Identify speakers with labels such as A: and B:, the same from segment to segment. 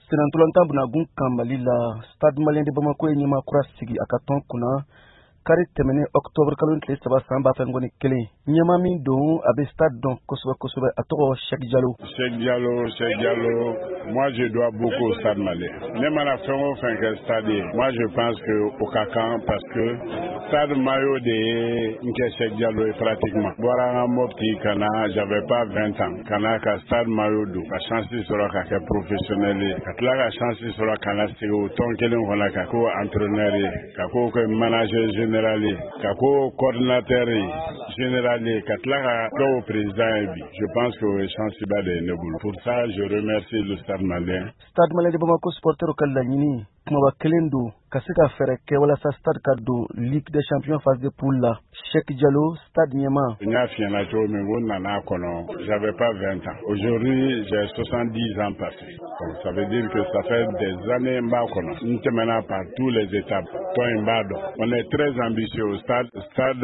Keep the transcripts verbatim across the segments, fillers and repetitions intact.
A: Senantolantan bunagun kan Mali la Stade Malien de Bamako ye ɲɛma kura sigi a ka tɔn kunna kari tɛmɛnen octobre kalo tile saba san ba fɛn kɔni kelen ɲɛma min don a bɛ stade dɔn kosɛbɛ kosɛbɛ a tɔgɔ Cheikh Diallo.
B: Cheikh Diallo, Cheikh Diallo, moi je dois beaucoup au Stade Malien. Ne mana fɛn o fɛn kɛ stade ye, moi je pense que o ka kan parce que Stade Mayo de ye n kɛ Cheikh Diallo ye pratiquement. Bɔra an ka Mopti ka na, j'avais pas vingt ans, ka na ka Stade Mayo don, ka chance sɔrɔ ka kɛ professionnel ye, ka tila ka chance sɔrɔ ka na sigi o tɔn kelen kɔnɔ ka ko entraîneur ye, ka ko kɛ manager général ye, ka ko coordinateur ye, général ye, ka tila ka kɛ o président ye bi. Je pense que o ye chance ba de ye ne bolo. Pour ça, je remercie le Stade Malien.
A: Stade Malien de Bamako supporter ka laɲini kumaba kelen don ka se ka fɛɛrɛ kɛ walasa stade ka don Ligue des Champions phase de poule la. Cheikh Diallo, stade ɲɛma.
B: N y'a f'i ɲɛna cogo min ko n nana kɔnɔ, j'avais pas vingt ans. Aujourd'hui, j'ai soixante-dix ans passés. Donc, ça veut dire que ça fait des années n b'a kɔnɔ. N tɛmɛna par tous les étapes. Tɔn in b'a dɔn. On est très ambitieux au stade. Stade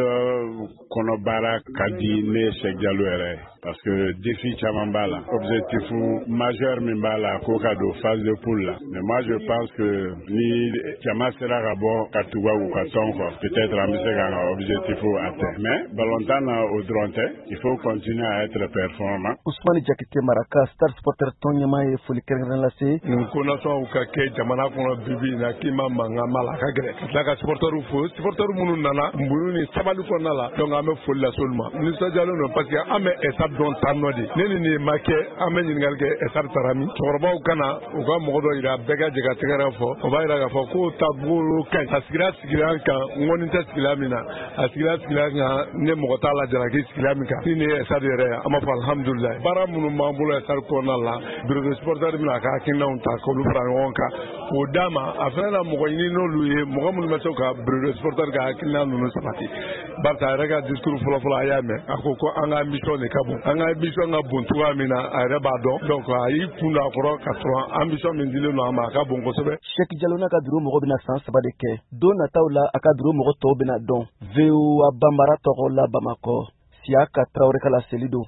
B: kɔnɔ baara ka di ne Cheikh Diallo yɛrɛ. Parce que défi caman b'a la. Objectif majeur min b'a la ko ka don phase de poule la. Mais moi, je pense que ni jama sera ka bɔ ka tubabu ka tɔn kɔ, peut-être an bɛ se k'an ka objectif atteindre. Mais ballontan na o dɔrɔn tɛ, il faut continuer à être performant.
A: Ousmane Diakité Maraka, Stade supporter tɔn ɲɛma ye foli kɛrɛnkɛrɛnnen lase.
C: Nin ko nasɔnw ka kɛ jamana kɔnɔ bibi in na k'i ma mankan ma la, a ka gɛlɛn. Ka tila ka supporters fo, supporters minnu nana muɲu ni sabali kɔnɔna la, donc an bɛ foli lase olu ma. Nisɔndiyalen don parce que an bɛ Estade dɔn tan nɔ de. Ne ni nin ma kɛ, an bɛ ɲininkali kɛ Estade taara min. Cɛkɔrɔbaw kana u ka mɔgɔ dɔ yira bɛɛ ka jɛ ka tɛgɛrɛ fɔ, o b'a yira k'a fɔ ko taabolo ka ɲi. A sigira sigira kan, n kɔni tɛ sigila min na, a sigira sigira kan ne mɔgɔ t'a la jalaki sigila min kan. Ni nin ye Estade yɛrɛ ye, an b'a fɔ alhamdulilayi. Baara minnu b'an bolo Estade kɔnɔna la, bureau de supporter bɛna a ka hakilinaw ta k'olu fara ɲɔgɔn kan. K'o d'a ma, a fana na mɔgɔ ɲini n'olu ye, mɔgɔ minnu bɛ se ka bureau de supporter ka hakilina ninnu sabati. Barisa a yɛrɛ ka discours fɔlɔfɔlɔ a y'a mɛn, a ko ko an ka ambition de ka bon. An ka ambition ka bon cogoya min na, a yɛrɛ b'a dɔn. Donc a y'i kun don a kɔrɔ ka sɔrɔ ambition min dilen don a ma, a ka bon kosɛbɛ.
A: Cheikh Diallo n'a ka bureau mɔgɔ bɛna san saba de kɛ. Don nataw la a ka bureau mɔgɔ tɔw bɛna dɔn. V O A Bambara tɔgɔ la Bamakɔ. Siaka Traoré ka laseli don.